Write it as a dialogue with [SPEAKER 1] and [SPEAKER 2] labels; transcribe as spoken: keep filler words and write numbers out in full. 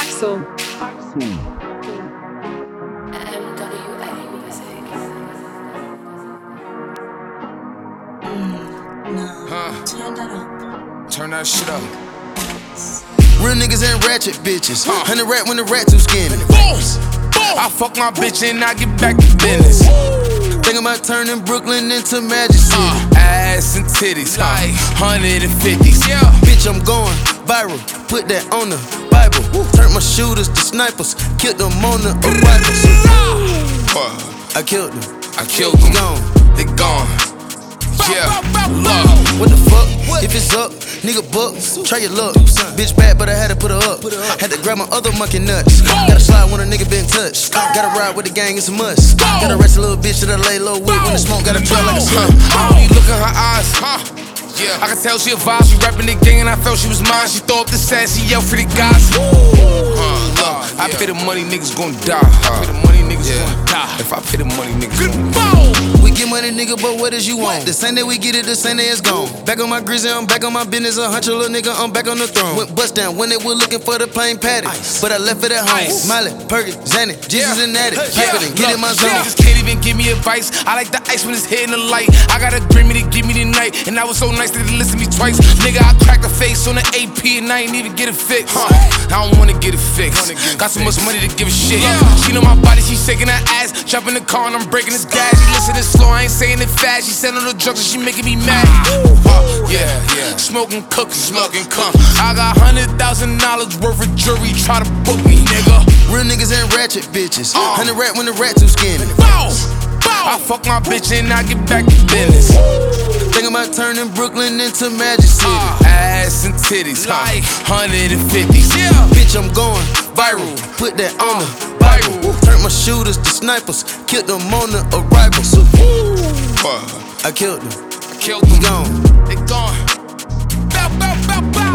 [SPEAKER 1] Axel.
[SPEAKER 2] Turn that shit up.
[SPEAKER 3] Real niggas ain't ratchet bitches. Hundred rat when the rat too skinny.
[SPEAKER 2] I fuck my bitch and I get back to business.
[SPEAKER 3] Think about turning Brooklyn into Magic City.
[SPEAKER 2] Uh, ass and titties, like hundred and fifties. Yeah.
[SPEAKER 3] Bitch, I'm going viral. Put that on the Bible. Turn my shooters to snipers. Killed them on the arrival. I killed them.
[SPEAKER 2] I killed them.
[SPEAKER 3] Gone.
[SPEAKER 2] They gone. Yeah. Look.
[SPEAKER 3] What the fuck? If it's up, nigga buck, try your luck. Bitch bad, but I had to put her up. Had to grab my other monkey nuts. Gotta slide when a nigga been touched. Gotta ride with the gang, it's a must. Gotta rest a little bitch that I lay low with. When the smoke gotta trail like a slug.
[SPEAKER 2] I only look in her eyes, huh? Yeah. I can tell she a vibe, she rapping the gang and I felt she was mine. She throw up the sass, she yell for the guys. Uh, look, I pay the money, niggas gon' die. I pay the money, niggas yeah. gon' die. If I pay the money, niggas gon' die.
[SPEAKER 3] We get money, nigga, but what is you want? The same day we get it, the same day it's gone. Back on my grizzly, I'm back on my business. A hunch a little nigga, I'm back on the throne. Went bust down when they were looking for the plain patty. But I left it at home. Miley, Perkins, Xanny, Jesus and Natty. Pack it and get in my zone.
[SPEAKER 2] Niggas can't even give me advice. I like the ice when it's hitting the light. I got a dream to give me the night. And I was so nice that they listen to me twice. Nigga, I cracked the face on the A P and I ain't even get it fixed. Huh. I don't wanna get it fixed. Got so much money to give a shit. Yeah. She know my body, she shaking her ass. Jump in the car and I'm breaking this gas. She listen slow, I ain't saying it fast. She said on the drugs and she making me mad. Uh, yeah, yeah. Smoking cookies, smoking cum. I got hundred thousand dollars worth of jewelry. Try to book me, nigga.
[SPEAKER 3] Real niggas ain't ratchet bitches. Uh. Hundred rat when the rat too skinny.
[SPEAKER 2] Bow, bow. I fuck my bitch and I get back to business.
[SPEAKER 3] Think about turning Brooklyn into Magic City.
[SPEAKER 2] Uh, ass and titties, like hundred and fifties. Yeah.
[SPEAKER 3] Bitch, I'm going viral. Put that on the Bible. Turn my shooters to snipers. Killed them on the arrival. I killed them.
[SPEAKER 2] I killed them.
[SPEAKER 3] Gone.
[SPEAKER 2] They gone. Bow, bow, bow, bow.